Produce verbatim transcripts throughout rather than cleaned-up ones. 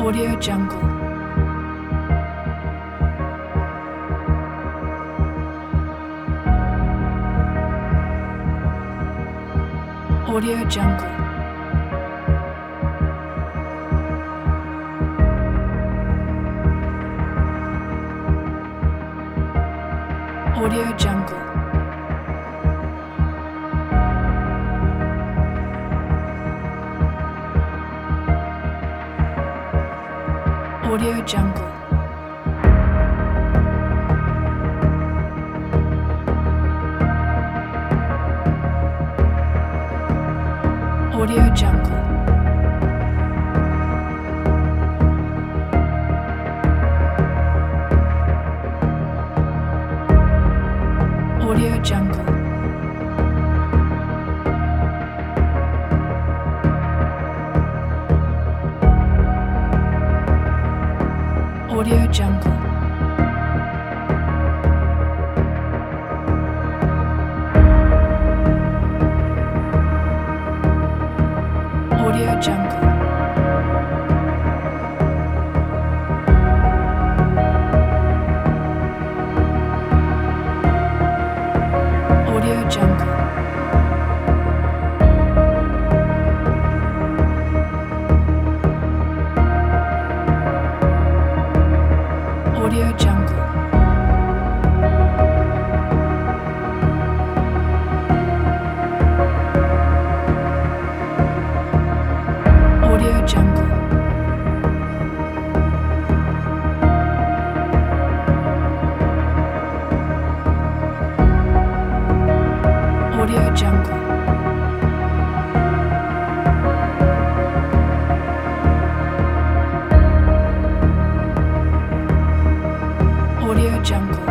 Audio Jungle. Audio Jungle. Audio Jungle. Audio Jungle. Audio Jungle. Audio Jungle. Audio Jungle. Audio Jungle. Audio Jungle. Audio Jungle. Audio Jungle. Audio Jungle. Audio Jungle.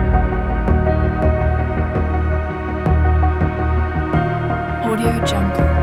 Audio Jungle.